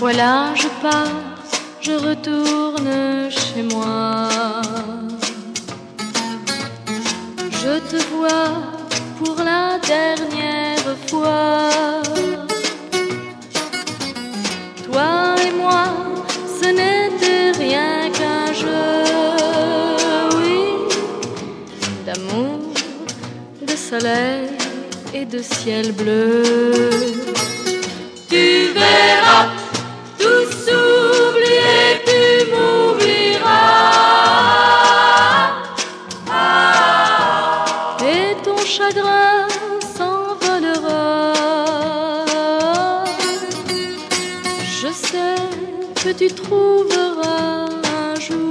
voilà, je pars, je retourne chez moi. Je te vois pour la dernière fois. Toi et moi, ce n'était rien qu'un jeu, oui, d'amour, de soleil et de ciel bleu. Tu verras, tout s'oublie et tu m'oublieras. Et ton chagrin s'envolera. Je sais que tu trouveras un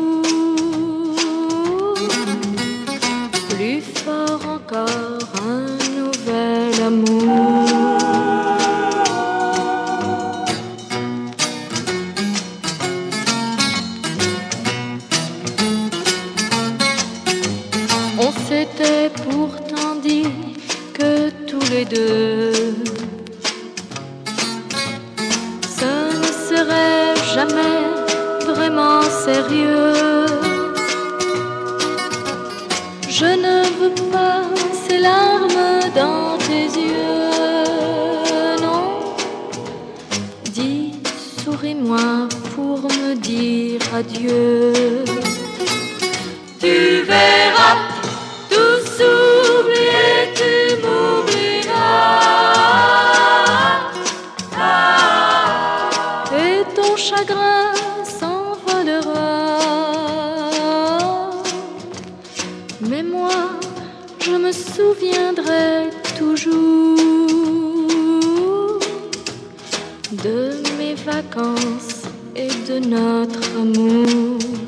jour plus fort encore un nouvel amour. On s'était pourtant dit que tous les deux ce ne serait jamais vraiment sérieux. Je ne veux pas ces larmes dans tes yeux, non. Dis, souris-moi pour me dire adieu. Tu verras, tout s'oublie et tu m'oublieras. Et ton chagrin s'envolera. Mais moi, je me souviendrai toujours de mes vacances et de notre amour.